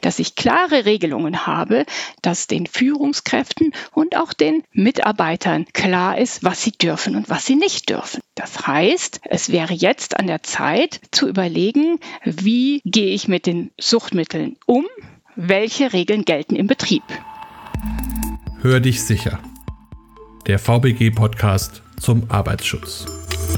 dass ich klare Regelungen habe, dass den Führungskräften und auch den Mitarbeitern klar ist, was sie dürfen und was sie nicht dürfen. Das heißt, es wäre jetzt an der Zeit zu überlegen, wie gehe ich mit den Suchtmitteln um, welche Regeln gelten im Betrieb. Hör dich sicher. Der VBG-Podcast zum Arbeitsschutz.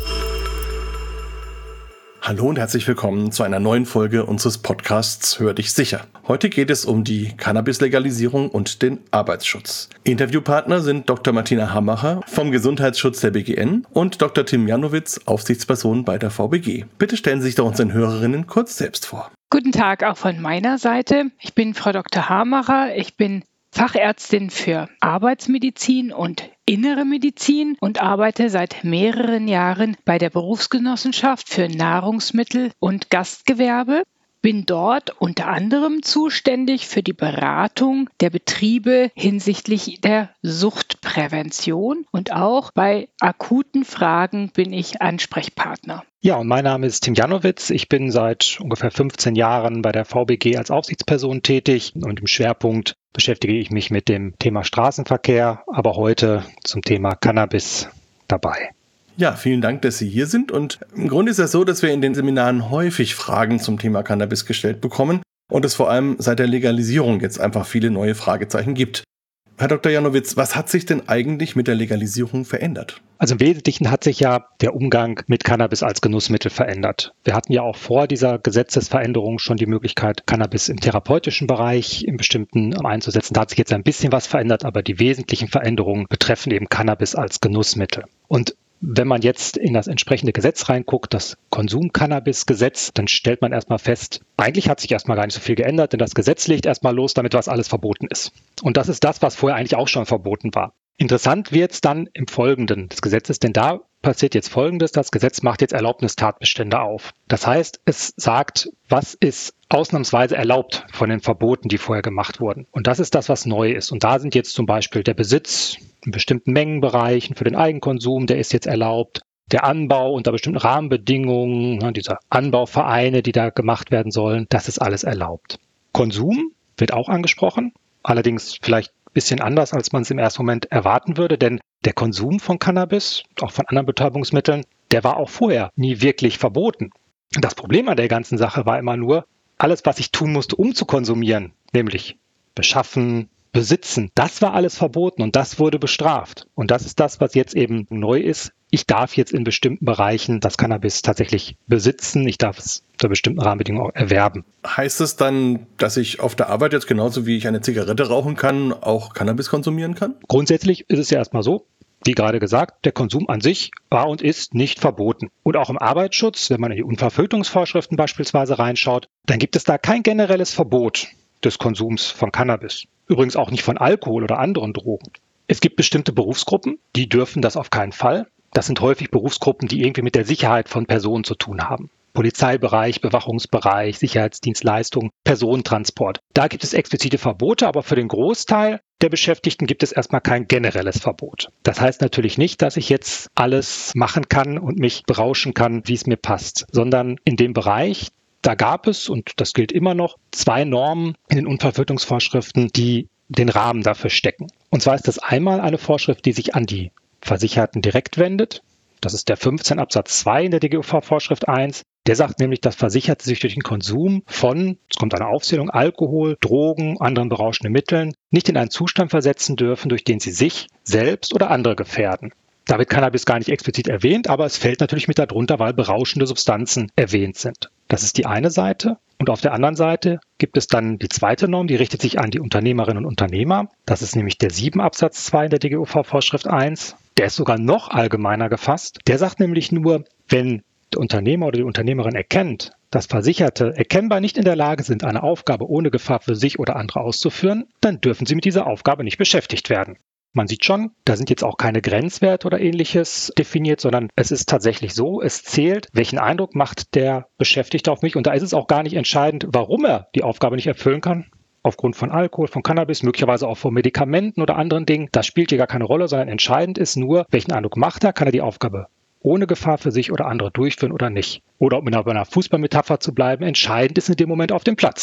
Hallo und herzlich willkommen zu einer neuen Folge unseres Podcasts Hör dich sicher. Heute geht es um die Cannabis-Legalisierung und den Arbeitsschutz. Interviewpartner sind Dr. Martina Hammacher vom Gesundheitsschutz der BGN und Dr. Tim Janowitz, Aufsichtsperson bei der VBG. Bitte stellen Sie sich doch unseren Hörerinnen kurz selbst vor. Guten Tag auch von meiner Seite. Ich bin Frau Dr. Hammacher. Ich bin Fachärztin für Arbeitsmedizin und Innere Medizin und arbeite seit mehreren Jahren bei der Berufsgenossenschaft für Nahrungsmittel und Gastgewerbe. Bin dort unter anderem zuständig für die Beratung der Betriebe hinsichtlich der Suchtprävention und auch bei akuten Fragen bin ich Ansprechpartner. Ja, und mein Name ist Tim Janowitz. Ich bin seit ungefähr 15 Jahren bei der VBG als Aufsichtsperson tätig und im Schwerpunkt beschäftige ich mich mit dem Thema Straßenverkehr, aber heute zum Thema Cannabis dabei. Ja, vielen Dank, dass Sie hier sind. Und im Grunde ist es so, dass wir in den Seminaren häufig Fragen zum Thema Cannabis gestellt bekommen und es vor allem seit der Legalisierung jetzt einfach viele neue Fragezeichen gibt. Herr Dr. Janowitz, was hat sich denn eigentlich mit der Legalisierung verändert? Also im Wesentlichen hat sich ja der Umgang mit Cannabis als Genussmittel verändert. Wir hatten ja auch vor dieser Gesetzesveränderung schon die Möglichkeit, Cannabis im therapeutischen Bereich im Bestimmten einzusetzen. Da hat sich jetzt ein bisschen was verändert, aber die wesentlichen Veränderungen betreffen eben Cannabis als Genussmittel. Und wenn man jetzt in das entsprechende Gesetz reinguckt, das Konsum-Cannabis-Gesetz, dann stellt man erstmal fest, eigentlich hat sich erstmal gar nicht so viel geändert, denn das Gesetz legt erstmal los damit, was alles verboten ist. Und das ist das, was vorher eigentlich auch schon verboten war. Interessant wird es dann im Folgenden des Gesetzes, denn da passiert jetzt Folgendes, das Gesetz macht jetzt Erlaubnistatbestände auf. Das heißt, es sagt, was ist ausnahmsweise erlaubt von den Verboten, die vorher gemacht wurden. Und das ist das, was neu ist. Und da sind jetzt zum Beispiel der Besitz in bestimmten Mengenbereichen für den Eigenkonsum, der ist jetzt erlaubt. Der Anbau unter bestimmten Rahmenbedingungen, diese Anbauvereine, die da gemacht werden sollen, das ist alles erlaubt. Konsum wird auch angesprochen, allerdings vielleicht ein bisschen anders, als man es im ersten Moment erwarten würde, denn der Konsum von Cannabis, auch von anderen Betäubungsmitteln, der war auch vorher nie wirklich verboten. Das Problem an der ganzen Sache war immer nur, alles, was ich tun musste, um zu konsumieren, nämlich beschaffen, besitzen, das war alles verboten und das wurde bestraft. Und das ist das, was jetzt eben neu ist. Ich darf jetzt in bestimmten Bereichen das Cannabis tatsächlich besitzen. Ich darf es unter bestimmten Rahmenbedingungen auch erwerben. Heißt es dann, dass ich auf der Arbeit jetzt genauso wie ich eine Zigarette rauchen kann, auch Cannabis konsumieren kann? Grundsätzlich ist es ja erstmal so, wie gerade gesagt, der Konsum an sich war und ist nicht verboten. Und auch im Arbeitsschutz, wenn man in die Unverfügungsvorschriften beispielsweise reinschaut, dann gibt es da kein generelles Verbot des Konsums von Cannabis. Übrigens auch nicht von Alkohol oder anderen Drogen. Es gibt bestimmte Berufsgruppen, die dürfen das auf keinen Fall. Das sind häufig Berufsgruppen, die irgendwie mit der Sicherheit von Personen zu tun haben. Polizeibereich, Bewachungsbereich, Sicherheitsdienstleistungen, Personentransport. Da gibt es explizite Verbote, aber für den Großteil der Beschäftigten gibt es erstmal kein generelles Verbot. Das heißt natürlich nicht, dass ich jetzt alles machen kann und mich berauschen kann, wie es mir passt, sondern in dem Bereich, da gab es, und das gilt immer noch, 2 Normen in den Unverfügungsvorschriften, die den Rahmen dafür stecken. Und zwar ist das einmal eine Vorschrift, die sich an die Versicherten direkt wendet. Das ist der 15 Absatz 2 in der DGUV-Vorschrift 1. Der sagt nämlich, dass Versicherte sich durch den Konsum von, es kommt eine Aufzählung, Alkohol, Drogen, anderen berauschenden Mitteln, nicht in einen Zustand versetzen dürfen, durch den sie sich selbst oder andere gefährden. Da wird Cannabis gar nicht explizit erwähnt, aber es fällt natürlich mit darunter, weil berauschende Substanzen erwähnt sind. Das ist die eine Seite. Und auf der anderen Seite gibt es dann die zweite Norm, die richtet sich an die Unternehmerinnen und Unternehmer. Das ist nämlich der 7 Absatz 2 in der DGUV-Vorschrift 1. Der ist sogar noch allgemeiner gefasst. Der sagt nämlich nur, wenn der Unternehmer oder die Unternehmerin erkennt, dass Versicherte erkennbar nicht in der Lage sind, eine Aufgabe ohne Gefahr für sich oder andere auszuführen, dann dürfen sie mit dieser Aufgabe nicht beschäftigt werden. Man sieht schon, da sind jetzt auch keine Grenzwerte oder Ähnliches definiert, sondern es ist tatsächlich so, es zählt, welchen Eindruck macht der Beschäftigte auf mich. Und da ist es auch gar nicht entscheidend, warum er die Aufgabe nicht erfüllen kann. Aufgrund von Alkohol, von Cannabis, möglicherweise auch von Medikamenten oder anderen Dingen. Das spielt hier gar keine Rolle, sondern entscheidend ist nur, welchen Eindruck macht er, kann er die Aufgabe ohne Gefahr für sich oder andere durchführen oder nicht. Oder um in einer Fußballmetapher zu bleiben, entscheidend ist in dem Moment auf dem Platz.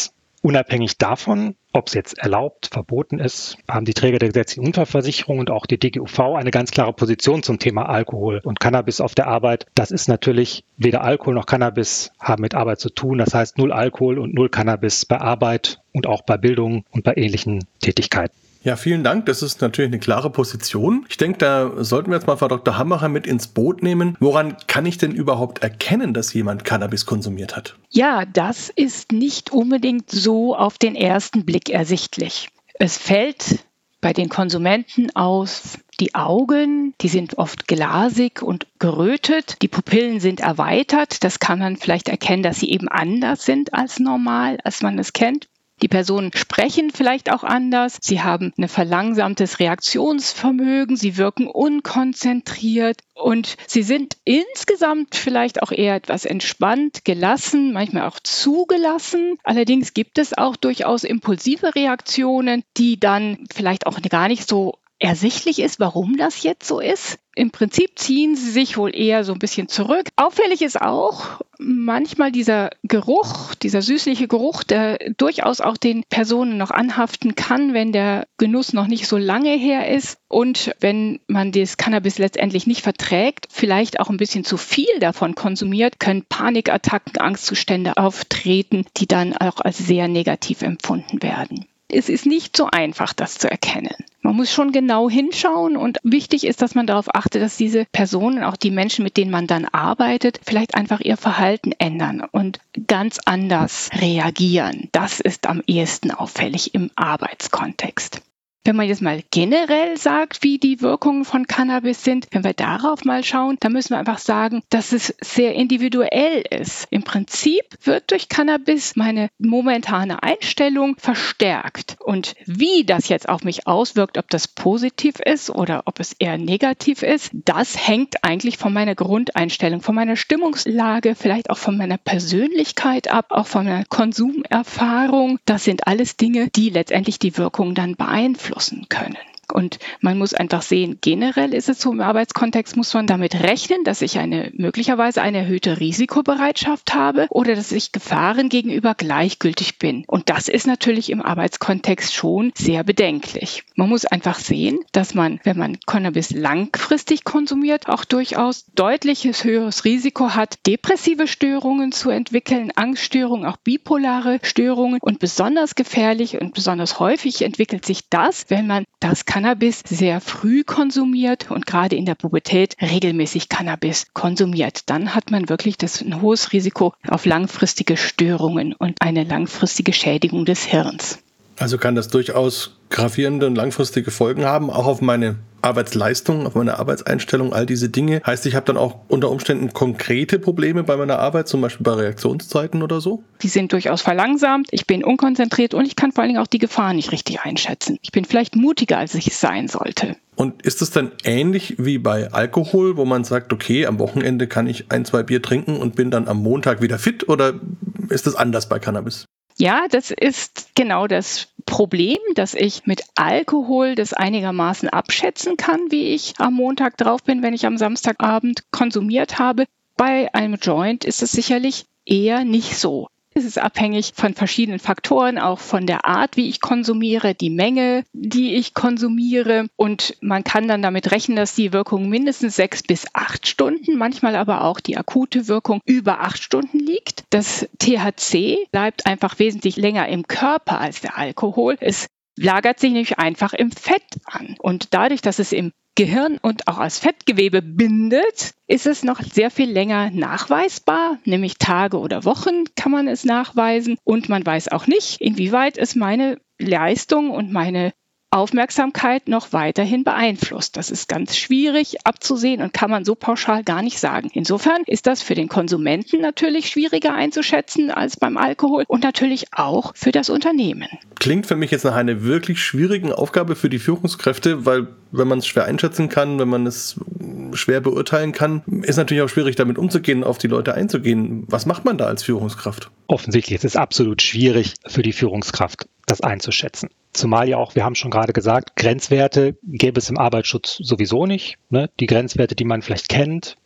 Unabhängig davon, ob es jetzt erlaubt, verboten ist, haben die Träger der gesetzlichen Unfallversicherung und auch die DGUV eine ganz klare Position zum Thema Alkohol und Cannabis auf der Arbeit. Das ist natürlich, weder Alkohol noch Cannabis haben mit Arbeit zu tun. Das heißt 0 Alkohol und 0 Cannabis bei Arbeit und auch bei Bildung und bei ähnlichen Tätigkeiten. Ja, vielen Dank. Das ist natürlich eine klare Position. Ich denke, da sollten wir jetzt mal Frau Dr. Hammacher mit ins Boot nehmen. Woran kann ich denn überhaupt erkennen, dass jemand Cannabis konsumiert hat? Ja, das ist nicht unbedingt so auf den ersten Blick ersichtlich. Es fällt bei den Konsumenten auf die Augen, die sind oft glasig und gerötet. Die Pupillen sind erweitert. Das kann man vielleicht erkennen, dass sie eben anders sind als normal, als man es kennt. Die Personen sprechen vielleicht auch anders. Sie haben ein verlangsamtes Reaktionsvermögen. Sie wirken unkonzentriert und sie sind insgesamt vielleicht auch eher etwas entspannt, gelassen, manchmal auch zugelassen. Allerdings gibt es auch durchaus impulsive Reaktionen, die dann vielleicht auch gar nicht so ersichtlich ist, warum das jetzt so ist. Im Prinzip ziehen sie sich wohl eher so ein bisschen zurück. Auffällig ist auch manchmal dieser Geruch, dieser süßliche Geruch, der durchaus auch den Personen noch anhaften kann, wenn der Genuss noch nicht so lange her ist. Und wenn man das Cannabis letztendlich nicht verträgt, vielleicht auch ein bisschen zu viel davon konsumiert, können Panikattacken, Angstzustände auftreten, die dann auch als sehr negativ empfunden werden. Es ist nicht so einfach, das zu erkennen. Man muss schon genau hinschauen und wichtig ist, dass man darauf achtet, dass diese Personen, auch die Menschen, mit denen man dann arbeitet, vielleicht einfach ihr Verhalten ändern und ganz anders reagieren. Das ist am ehesten auffällig im Arbeitskontext. Wenn man jetzt mal generell sagt, wie die Wirkungen von Cannabis sind, wenn wir darauf mal schauen, dann müssen wir einfach sagen, dass es sehr individuell ist. Im Prinzip wird durch Cannabis meine momentane Einstellung verstärkt. Und wie das jetzt auf mich auswirkt, ob das positiv ist oder ob es eher negativ ist, das hängt eigentlich von meiner Grundeinstellung, von meiner Stimmungslage, vielleicht auch von meiner Persönlichkeit ab, auch von meiner Konsumerfahrung. Das sind alles Dinge, die letztendlich die Wirkung dann beeinflussen können. Und man muss einfach sehen, generell ist es so, im Arbeitskontext muss man damit rechnen, dass ich möglicherweise eine erhöhte Risikobereitschaft habe oder dass ich Gefahren gegenüber gleichgültig bin. Und das ist natürlich im Arbeitskontext schon sehr bedenklich. Man muss einfach sehen, dass man, wenn man Cannabis langfristig konsumiert, auch durchaus deutliches höheres Risiko hat, depressive Störungen zu entwickeln, Angststörungen, auch bipolare Störungen. Und besonders gefährlich und besonders häufig entwickelt sich das, wenn man das Cannabis sehr früh konsumiert und gerade in der Pubertät regelmäßig Cannabis konsumiert. Dann hat man wirklich ein hohes Risiko auf langfristige Störungen und eine langfristige Schädigung des Hirns. Also kann das durchaus gravierende und langfristige Folgen haben, auch auf meine Arbeitsleistung, auf meine Arbeitseinstellung, all diese Dinge. Heißt, ich habe dann auch unter Umständen konkrete Probleme bei meiner Arbeit, zum Beispiel bei Reaktionszeiten oder so? Die sind durchaus verlangsamt, ich bin unkonzentriert und ich kann vor allen Dingen auch die Gefahr nicht richtig einschätzen. Ich bin vielleicht mutiger, als ich es sein sollte. Und ist es dann ähnlich wie bei Alkohol, wo man sagt, okay, am Wochenende kann ich 1, 2 Bier trinken und bin dann am Montag wieder fit, oder ist das anders bei Cannabis? Ja, das ist genau das Problem, dass ich mit Alkohol das einigermaßen abschätzen kann, wie ich am Montag drauf bin, wenn ich am Samstagabend konsumiert habe. Bei einem Joint ist es sicherlich eher nicht so. Es ist abhängig von verschiedenen Faktoren, auch von der Art, wie ich konsumiere, die Menge, die ich konsumiere. Und man kann dann damit rechnen, dass die Wirkung mindestens 6 bis 8 Stunden, manchmal aber auch die akute Wirkung über 8 Stunden liegt. Das THC bleibt einfach wesentlich länger im Körper als der Alkohol. Es lagert sich nämlich einfach im Fett an. Und dadurch, dass es im Gehirn und auch als Fettgewebe bindet, ist es noch sehr viel länger nachweisbar, nämlich Tage oder Wochen kann man es nachweisen. Und man weiß auch nicht, inwieweit es meine Leistung und meine Aufmerksamkeit noch weiterhin beeinflusst. Das ist ganz schwierig abzusehen und kann man so pauschal gar nicht sagen. Insofern ist das für den Konsumenten natürlich schwieriger einzuschätzen als beim Alkohol und natürlich auch für das Unternehmen. Klingt für mich jetzt nach einer wirklich schwierigen Aufgabe für die Führungskräfte, weil wenn man es schwer einschätzen kann, wenn man es schwer beurteilen kann, ist natürlich auch schwierig, damit umzugehen, auf die Leute einzugehen. Was macht man da als Führungskraft? Offensichtlich ist es absolut schwierig für die Führungskraft, das einzuschätzen. Zumal ja auch, wir haben schon gerade gesagt, Grenzwerte gäbe es im Arbeitsschutz sowieso nicht. Ne? Die Grenzwerte, die man vielleicht kennt,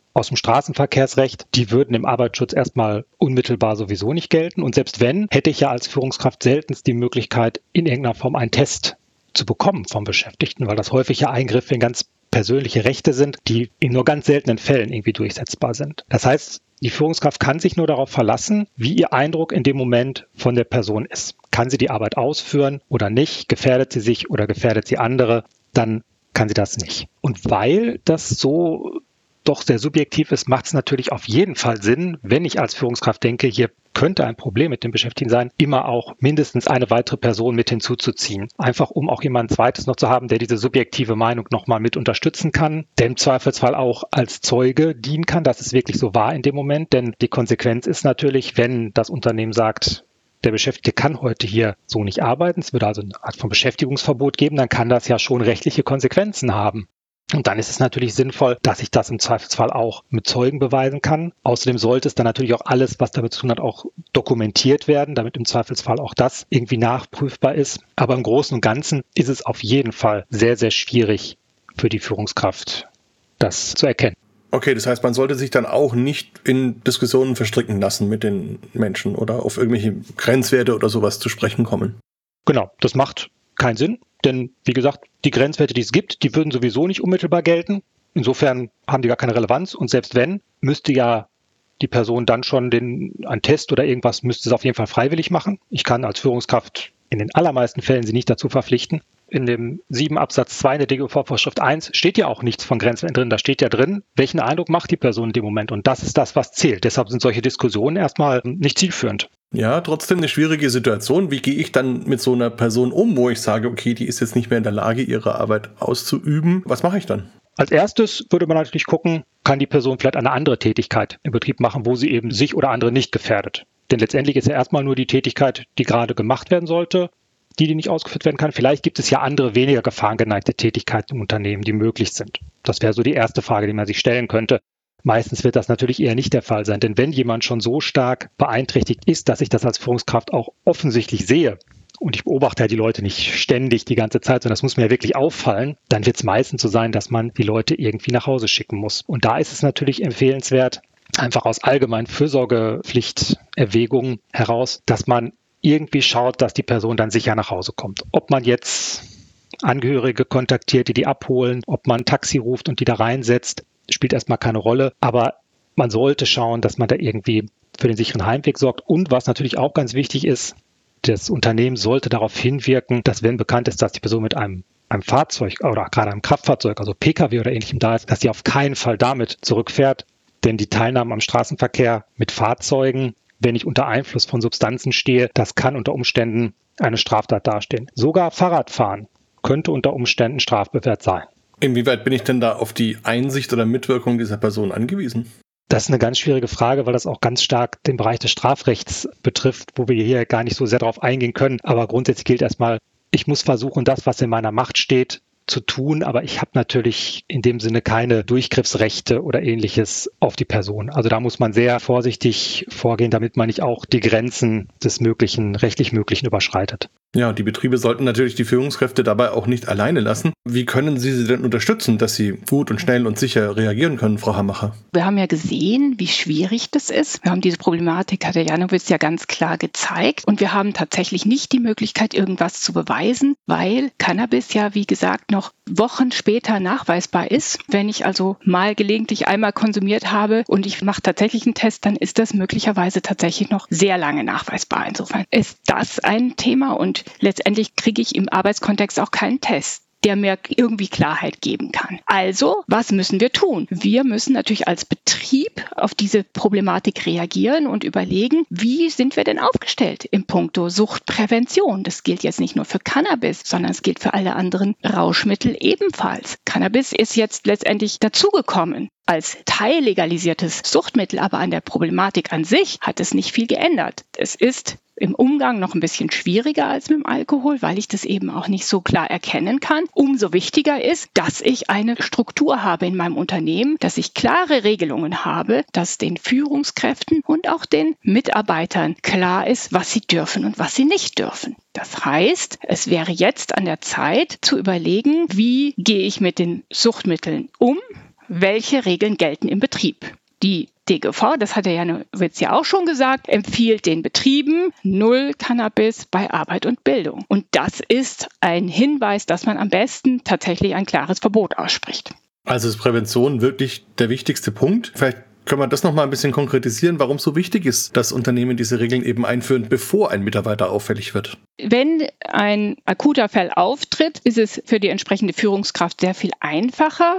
aus dem Straßenverkehrsrecht, die würden im Arbeitsschutz erstmal unmittelbar sowieso nicht gelten. Und selbst wenn, hätte ich ja als Führungskraft seltenst die Möglichkeit, in irgendeiner Form einen Test zu bekommen vom Beschäftigten, weil das häufig ja Eingriffe in ganz persönliche Rechte sind, die in nur ganz seltenen Fällen irgendwie durchsetzbar sind. Das heißt, die Führungskraft kann sich nur darauf verlassen, wie ihr Eindruck in dem Moment von der Person ist. Kann sie die Arbeit ausführen oder nicht? Gefährdet sie sich oder gefährdet sie andere? Dann kann sie das nicht. Und weil das so doch sehr subjektiv ist, macht es natürlich auf jeden Fall Sinn, wenn ich als Führungskraft denke, hier könnte ein Problem mit dem Beschäftigten sein, immer auch mindestens eine weitere Person mit hinzuzuziehen. Einfach um auch jemand zweites noch zu haben, der diese subjektive Meinung nochmal mit unterstützen kann, der im Zweifelsfall auch als Zeuge dienen kann, dass es wirklich so war in dem Moment. Denn die Konsequenz ist natürlich, wenn das Unternehmen sagt, der Beschäftigte kann heute hier so nicht arbeiten, es würde also eine Art von Beschäftigungsverbot geben, dann kann das ja schon rechtliche Konsequenzen haben. Und dann ist es natürlich sinnvoll, dass ich das im Zweifelsfall auch mit Zeugen beweisen kann. Außerdem sollte es dann natürlich auch alles, was damit zu tun hat, auch dokumentiert werden, damit im Zweifelsfall auch das irgendwie nachprüfbar ist. Aber im Großen und Ganzen ist es auf jeden Fall sehr, sehr schwierig für die Führungskraft, das zu erkennen. Okay, das heißt, man sollte sich dann auch nicht in Diskussionen verstricken lassen mit den Menschen oder auf irgendwelche Grenzwerte oder sowas zu sprechen kommen. Genau, das macht keinen Sinn. Denn, wie gesagt, die Grenzwerte, die es gibt, die würden sowieso nicht unmittelbar gelten. Insofern haben die gar keine Relevanz. Und selbst wenn, müsste ja die Person dann schon einen Test oder irgendwas, müsste es auf jeden Fall freiwillig machen. Ich kann als Führungskraft in den allermeisten Fällen sie nicht dazu verpflichten. In dem 7 Absatz 2 in der DGUV-Vorschrift 1 steht ja auch nichts von Grenzwerten drin. Da steht ja drin, welchen Eindruck macht die Person in dem Moment. Und das ist das, was zählt. Deshalb sind solche Diskussionen erstmal nicht zielführend. Ja, trotzdem eine schwierige Situation. Wie gehe ich dann mit so einer Person um, wo ich sage, okay, die ist jetzt nicht mehr in der Lage, ihre Arbeit auszuüben? Was mache ich dann? Als erstes würde man natürlich gucken, kann die Person vielleicht eine andere Tätigkeit im Betrieb machen, wo sie eben sich oder andere nicht gefährdet. Denn letztendlich ist ja erstmal nur die Tätigkeit, die gerade gemacht werden sollte, die nicht ausgeführt werden kann. Vielleicht gibt es ja andere, weniger gefahrengeneigte Tätigkeiten im Unternehmen, die möglich sind. Das wäre so die erste Frage, die man sich stellen könnte. Meistens wird das natürlich eher nicht der Fall sein, denn wenn jemand schon so stark beeinträchtigt ist, dass ich das als Führungskraft auch offensichtlich sehe, und ich beobachte ja die Leute nicht ständig die ganze Zeit, sondern das muss mir ja wirklich auffallen, dann wird es meistens so sein, dass man die Leute irgendwie nach Hause schicken muss. Und da ist es natürlich empfehlenswert, einfach aus allgemeinen Fürsorgepflichterwägungen heraus, dass man irgendwie schaut, dass die Person dann sicher nach Hause kommt. Ob man jetzt Angehörige kontaktiert, die abholen, ob man ein Taxi ruft und die da reinsetzt, spielt erstmal keine Rolle, aber man sollte schauen, dass man da irgendwie für den sicheren Heimweg sorgt. Und was natürlich auch ganz wichtig ist, das Unternehmen sollte darauf hinwirken, dass wenn bekannt ist, dass die Person mit einem Fahrzeug oder gerade einem Kraftfahrzeug, also Pkw oder ähnlichem da ist, dass sie auf keinen Fall damit zurückfährt. Denn die Teilnahme am Straßenverkehr mit Fahrzeugen, wenn ich unter Einfluss von Substanzen stehe, das kann unter Umständen eine Straftat darstellen. Sogar Fahrradfahren könnte unter Umständen strafbewehrt sein. Inwieweit bin ich denn da auf die Einsicht oder Mitwirkung dieser Person angewiesen? Das ist eine ganz schwierige Frage, weil das auch ganz stark den Bereich des Strafrechts betrifft, wo wir hier gar nicht so sehr darauf eingehen können. Aber grundsätzlich gilt erstmal, ich muss versuchen, das, was in meiner Macht steht, zu tun, aber ich habe natürlich in dem Sinne keine Durchgriffsrechte oder ähnliches auf die Person. Also da muss man sehr vorsichtig vorgehen, damit man nicht auch die Grenzen des Möglichen, rechtlich Möglichen überschreitet. Ja, die Betriebe sollten natürlich die Führungskräfte dabei auch nicht alleine lassen. Wie können Sie denn unterstützen, dass sie gut und schnell und sicher reagieren können, Frau Hammacher? Wir haben ja gesehen, wie schwierig das ist. Wir haben diese Problematik, hat der Janowitz ja ganz klar gezeigt. Und wir haben tatsächlich nicht die Möglichkeit, irgendwas zu beweisen, weil Cannabis ja, wie gesagt, noch Wochen später nachweisbar ist. Wenn ich also mal gelegentlich einmal konsumiert habe und ich mache tatsächlich einen Test, dann ist das möglicherweise tatsächlich noch sehr lange nachweisbar. Insofern ist das ein Thema und letztendlich kriege ich im Arbeitskontext auch keinen Test, der mir irgendwie Klarheit geben kann. Also, was müssen wir tun? Wir müssen natürlich als Betrieb auf diese Problematik reagieren und überlegen, wie sind wir denn aufgestellt im Puncto Suchtprävention? Das gilt jetzt nicht nur für Cannabis, sondern es gilt für alle anderen Rauschmittel ebenfalls. Cannabis ist jetzt letztendlich dazugekommen als teillegalisiertes Suchtmittel, aber an der Problematik an sich hat es nicht viel geändert. Es ist im Umgang noch ein bisschen schwieriger als mit dem Alkohol, weil ich das eben auch nicht so klar erkennen kann. Umso wichtiger ist, dass ich eine Struktur habe in meinem Unternehmen, dass ich klare Regelungen habe, dass den Führungskräften und auch den Mitarbeitern klar ist, was sie dürfen und was sie nicht dürfen. Das heißt, es wäre jetzt an der Zeit zu überlegen, wie gehe ich mit den Suchtmitteln um? welche Regeln gelten im Betrieb. Die DGV, das hat der Janowitz ja auch schon gesagt, empfiehlt den Betrieben 0 Cannabis bei Arbeit und Bildung. Und das ist ein Hinweis, dass man am besten tatsächlich ein klares Verbot ausspricht. Also ist Prävention wirklich der wichtigste Punkt? Vielleicht können wir das noch mal ein bisschen konkretisieren, warum es so wichtig ist, dass Unternehmen diese Regeln eben einführen, bevor ein Mitarbeiter auffällig wird. Wenn ein akuter Fall auftritt, ist es für die entsprechende Führungskraft sehr viel einfacher,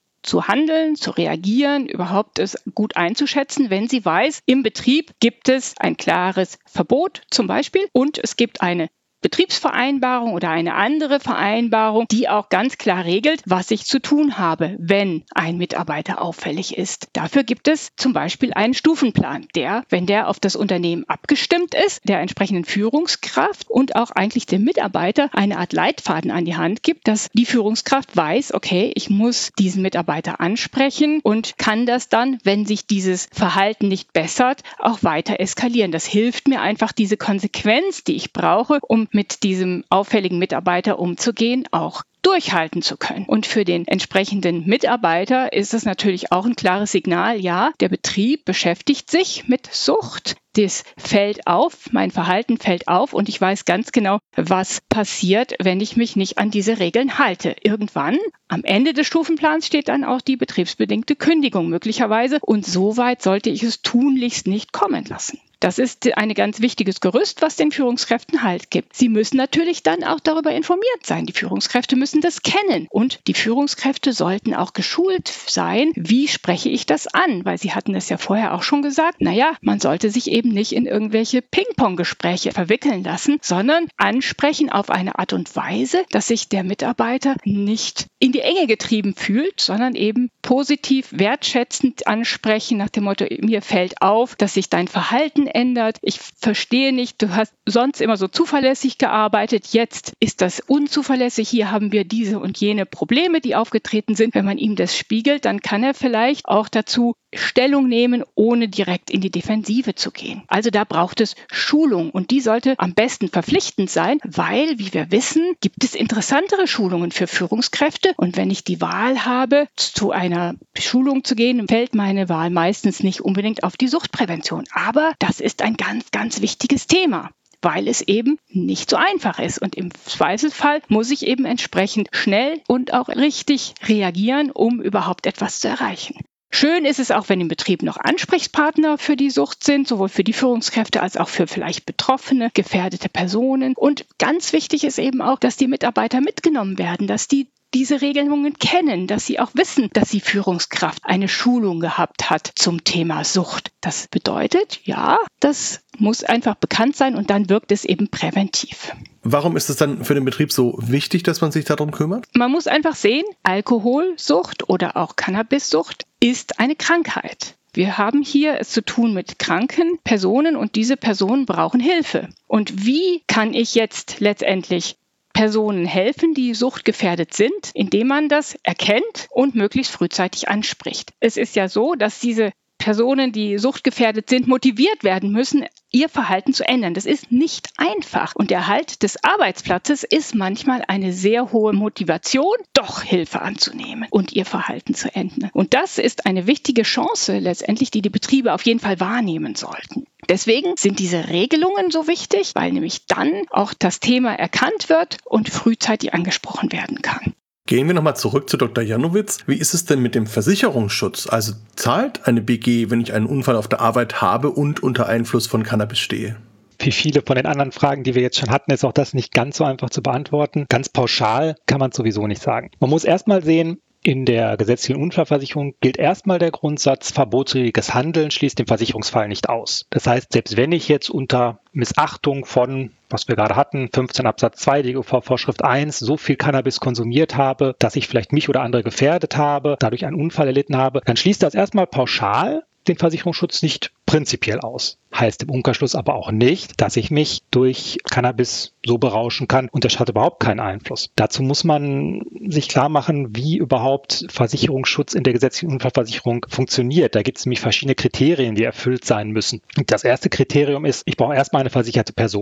zu handeln, zu reagieren, überhaupt es gut einzuschätzen, wenn sie weiß, im Betrieb gibt es ein klares Verbot zum Beispiel und es gibt eine Betriebsvereinbarung oder eine andere Vereinbarung, die auch ganz klar regelt, was ich zu tun habe, wenn ein Mitarbeiter auffällig ist. Dafür gibt es zum Beispiel einen Stufenplan, wenn der auf das Unternehmen abgestimmt ist, der entsprechenden Führungskraft und auch eigentlich dem Mitarbeiter eine Art Leitfaden an die Hand gibt, dass die Führungskraft weiß, okay, ich muss diesen Mitarbeiter ansprechen und kann das dann, wenn sich dieses Verhalten nicht bessert, auch weiter eskalieren. Das hilft mir einfach, diese Konsequenz, die ich brauche, um mit diesem auffälligen Mitarbeiter umzugehen, auch durchhalten zu können. Und für den entsprechenden Mitarbeiter ist es natürlich auch ein klares Signal, ja, der Betrieb beschäftigt sich mit Sucht. Das fällt auf, mein Verhalten fällt auf und ich weiß ganz genau, was passiert, wenn ich mich nicht an diese Regeln halte. Irgendwann, am Ende des Stufenplans, steht dann auch die betriebsbedingte Kündigung möglicherweise und so weit sollte ich es tunlichst nicht kommen lassen. Das ist ein ganz wichtiges Gerüst, was den Führungskräften Halt gibt. Sie müssen natürlich dann auch darüber informiert sein. Die Führungskräfte müssen das kennen und die Führungskräfte sollten auch geschult sein, wie spreche ich das an? Weil sie hatten es ja vorher auch schon gesagt, man sollte sich eben nicht in irgendwelche Ping-Pong-Gespräche verwickeln lassen, sondern ansprechen auf eine Art und Weise, dass sich der Mitarbeiter nicht in die Enge getrieben fühlt, sondern eben positiv, wertschätzend ansprechen nach dem Motto, mir fällt auf, dass sich dein Verhalten ändert. Ich verstehe nicht, du hast sonst immer so zuverlässig gearbeitet, jetzt ist das unzuverlässig, hier haben wir diese und jene Probleme, die aufgetreten sind. Wenn man ihm das spiegelt, dann kann er vielleicht auch dazu Stellung nehmen, ohne direkt in die Defensive zu gehen. Also da braucht es Schulung und die sollte am besten verpflichtend sein, weil, wie wir wissen, gibt es interessantere Schulungen für Führungskräfte und wenn ich die Wahl habe, zu einer Schulung zu gehen, fällt meine Wahl meistens nicht unbedingt auf die Suchtprävention. Aber das ist ein ganz, ganz wichtiges Thema, weil es eben nicht so einfach ist. Und im Zweifelsfall muss ich eben entsprechend schnell und auch richtig reagieren, um überhaupt etwas zu erreichen. Schön ist es auch, wenn im Betrieb noch Ansprechpartner für die Sucht sind, sowohl für die Führungskräfte als auch für vielleicht Betroffene, gefährdete Personen. Und ganz wichtig ist eben auch, dass die Mitarbeiter mitgenommen werden, dass die diese Regelungen kennen, dass sie auch wissen, dass die Führungskraft eine Schulung gehabt hat zum Thema Sucht. Das bedeutet, ja, das muss einfach bekannt sein und dann wirkt es eben präventiv. Warum ist es dann für den Betrieb so wichtig, dass man sich darum kümmert? Man muss einfach sehen, Alkoholsucht oder auch Cannabissucht ist eine Krankheit. Wir haben hier es zu tun mit kranken Personen und diese Personen brauchen Hilfe. Und wie kann ich jetzt letztendlich Personen helfen, die suchtgefährdet sind, indem man das erkennt und möglichst frühzeitig anspricht? Es ist ja so, dass diese Personen, die suchtgefährdet sind, motiviert werden müssen, ihr Verhalten zu ändern. Das ist nicht einfach. Und der Erhalt des Arbeitsplatzes ist manchmal eine sehr hohe Motivation, doch Hilfe anzunehmen und ihr Verhalten zu ändern. Und das ist eine wichtige Chance letztendlich, die die Betriebe auf jeden Fall wahrnehmen sollten. Deswegen sind diese Regelungen so wichtig, weil nämlich dann auch das Thema erkannt wird und frühzeitig angesprochen werden kann. Gehen wir nochmal zurück zu Dr. Janowitz. Wie ist es denn mit dem Versicherungsschutz? Also zahlt eine BG, wenn ich einen Unfall auf der Arbeit habe und unter Einfluss von Cannabis stehe? Wie viele von den anderen Fragen, die wir jetzt schon hatten, ist auch das nicht ganz so einfach zu beantworten. Ganz pauschal kann man es sowieso nicht sagen. Man muss erstmal sehen, in der gesetzlichen Unfallversicherung gilt erstmal der Grundsatz, verbotswidriges Handeln schließt den Versicherungsfall nicht aus. Das heißt, selbst wenn ich jetzt unter Missachtung von, was wir gerade hatten, 15 Absatz 2 DGV-Vorschrift 1, so viel Cannabis konsumiert habe, dass ich vielleicht mich oder andere gefährdet habe, dadurch einen Unfall erlitten habe, dann schließt das erstmal pauschal den Versicherungsschutz nicht prinzipiell aus. Heißt im Umkehrschluss aber auch nicht, dass ich mich durch Cannabis so berauschen kann und das hat überhaupt keinen Einfluss. Dazu muss man sich klar machen, wie überhaupt Versicherungsschutz in der gesetzlichen Unfallversicherung funktioniert. Da gibt es nämlich verschiedene Kriterien, die erfüllt sein müssen. Und das erste Kriterium ist, ich brauche erstmal eine versicherte Person.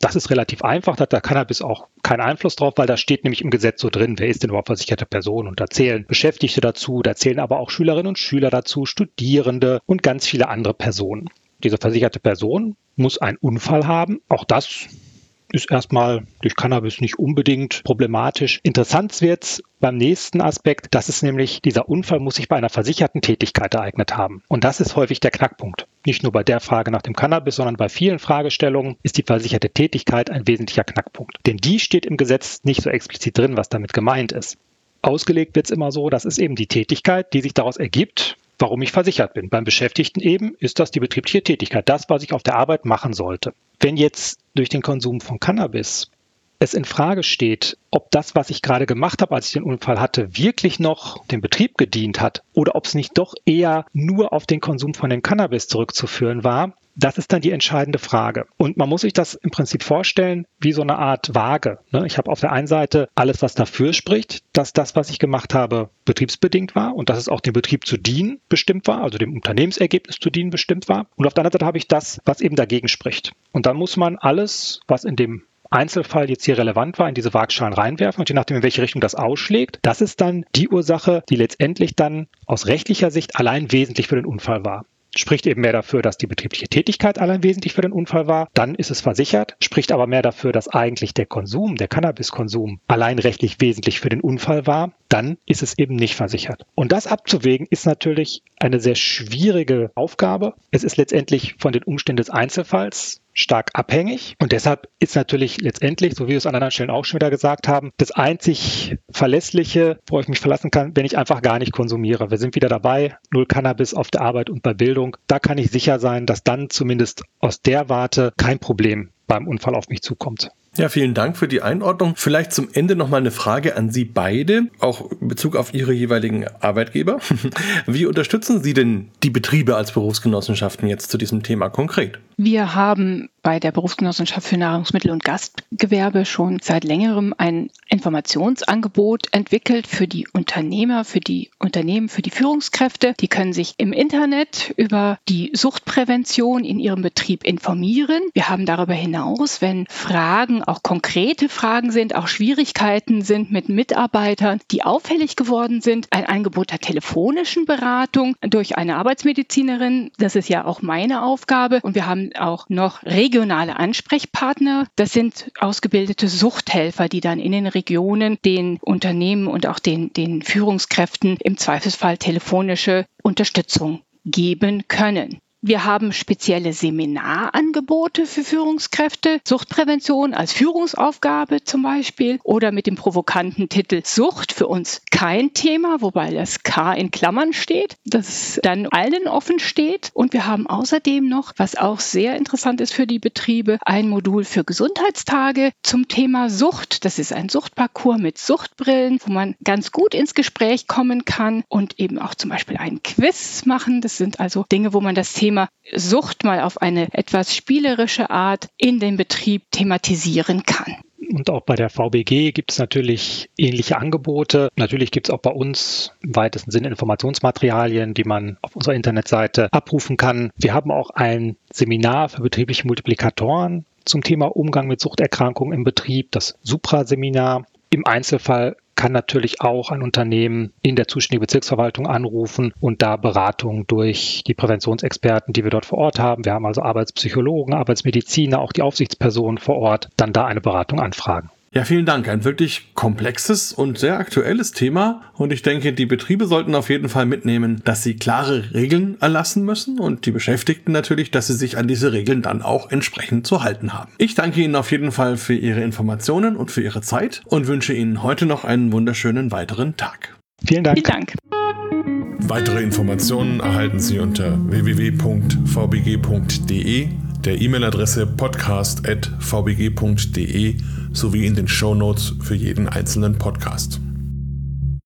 Das ist relativ einfach, da hat der Cannabis auch keinen Einfluss drauf, weil da steht nämlich im Gesetz so drin, wer ist denn überhaupt versicherte Person? Und da zählen Beschäftigte dazu, da zählen aber auch Schülerinnen und Schüler dazu, Studierende und ganz viele andere Personen. Diese versicherte Person muss einen Unfall haben. Auch das ist erstmal durch Cannabis nicht unbedingt problematisch. Interessant wird es beim nächsten Aspekt, das ist nämlich, dieser Unfall muss sich bei einer versicherten Tätigkeit ereignet haben. Und das ist häufig der Knackpunkt. Nicht nur bei der Frage nach dem Cannabis, sondern bei vielen Fragestellungen ist die versicherte Tätigkeit ein wesentlicher Knackpunkt. Denn die steht im Gesetz nicht so explizit drin, was damit gemeint ist. Ausgelegt wird es immer so, das ist eben die Tätigkeit, die sich daraus ergibt, warum ich versichert bin. Beim Beschäftigten eben ist das die betriebliche Tätigkeit, das, was ich auf der Arbeit machen sollte. Wenn jetzt durch den Konsum von Cannabis es in Frage steht, ob das, was ich gerade gemacht habe, als ich den Unfall hatte, wirklich noch dem Betrieb gedient hat oder ob es nicht doch eher nur auf den Konsum von dem Cannabis zurückzuführen war, das ist dann die entscheidende Frage. Und man muss sich das im Prinzip vorstellen wie so eine Art Waage. Ich habe auf der einen Seite alles, was dafür spricht, dass das, was ich gemacht habe, betriebsbedingt war und dass es auch dem Betrieb zu dienen bestimmt war, also dem Unternehmensergebnis zu dienen bestimmt war. Und auf der anderen Seite habe ich das, was eben dagegen spricht. Und dann muss man alles, was in dem Einzelfall jetzt hier relevant war, in diese Waagschalen reinwerfen und je nachdem, in welche Richtung das ausschlägt, das ist dann die Ursache, die letztendlich dann aus rechtlicher Sicht allein wesentlich für den Unfall war. Spricht eben mehr dafür, dass die betriebliche Tätigkeit allein wesentlich für den Unfall war, dann ist es versichert, spricht aber mehr dafür, dass eigentlich der Konsum, der Cannabiskonsum allein rechtlich wesentlich für den Unfall war, dann ist es eben nicht versichert. Und das abzuwägen ist natürlich eine sehr schwierige Aufgabe. Es ist letztendlich von den Umständen des Einzelfalls stark abhängig und deshalb ist natürlich letztendlich, so wie wir es an anderen Stellen auch schon wieder gesagt haben, das einzig Verlässliche, worauf ich mich verlassen kann, wenn ich einfach gar nicht konsumiere. Wir sind wieder dabei, 0 Cannabis auf der Arbeit und bei Bildung. Da kann ich sicher sein, dass dann zumindest aus der Warte kein Problem beim Unfall auf mich zukommt. Ja, vielen Dank für die Einordnung. Vielleicht zum Ende nochmal eine Frage an Sie beide, auch in Bezug auf Ihre jeweiligen Arbeitgeber. Wie unterstützen Sie denn die Betriebe als Berufsgenossenschaften jetzt zu diesem Thema konkret? Wir haben bei der Berufsgenossenschaft für Nahrungsmittel und Gastgewerbe schon seit längerem ein Informationsangebot entwickelt für die Unternehmer, für die Unternehmen, für die Führungskräfte. Die können sich im Internet über die Suchtprävention in ihrem Betrieb informieren. Wir haben darüber hinaus, wenn Fragen, auch konkrete Fragen sind, auch Schwierigkeiten sind mit Mitarbeitern, die auffällig geworden sind, ein Angebot der telefonischen Beratung durch eine Arbeitsmedizinerin. Das ist ja auch meine Aufgabe. Und wir haben auch noch regionale Ansprechpartner. Das sind ausgebildete Suchthelfer, die dann in den Regionen den Unternehmen und auch den Führungskräften im Zweifelsfall telefonische Unterstützung geben können. Wir haben spezielle Seminarangebote für Führungskräfte, Suchtprävention als Führungsaufgabe zum Beispiel oder mit dem provokanten Titel Sucht für uns kein Thema, wobei das K in Klammern steht, das dann allen offen steht. Und wir haben außerdem noch, was auch sehr interessant ist für die Betriebe, ein Modul für Gesundheitstage zum Thema Sucht. Das ist ein Suchtparcours mit Suchtbrillen, wo man ganz gut ins Gespräch kommen kann und eben auch zum Beispiel einen Quiz machen. Das sind also Dinge, wo man das Thema Sucht mal auf eine etwas spielerische Art in den Betrieb thematisieren kann. Und auch bei der VBG gibt es natürlich ähnliche Angebote. Natürlich gibt es auch bei uns im weitesten Sinne Informationsmaterialien, die man auf unserer Internetseite abrufen kann. Wir haben auch ein Seminar für betriebliche Multiplikatoren zum Thema Umgang mit Suchterkrankungen im Betrieb, das Supra-Seminar. Im Einzelfall kann natürlich auch ein Unternehmen in der zuständigen Bezirksverwaltung anrufen und da Beratung durch die Präventionsexperten, die wir dort vor Ort haben. Wir haben also Arbeitspsychologen, Arbeitsmediziner, auch die Aufsichtspersonen vor Ort, dann da eine Beratung anfragen. Ja, vielen Dank. Ein wirklich komplexes und sehr aktuelles Thema. Und ich denke, die Betriebe sollten auf jeden Fall mitnehmen, dass sie klare Regeln erlassen müssen und die Beschäftigten natürlich, dass sie sich an diese Regeln dann auch entsprechend zu halten haben. Ich danke Ihnen auf jeden Fall für Ihre Informationen und für Ihre Zeit und wünsche Ihnen heute noch einen wunderschönen weiteren Tag. Vielen Dank. Vielen Dank. Weitere Informationen erhalten Sie unter www.vbg.de, der E-Mail-Adresse podcast@vbg.de sowie in den Shownotes für jeden einzelnen Podcast.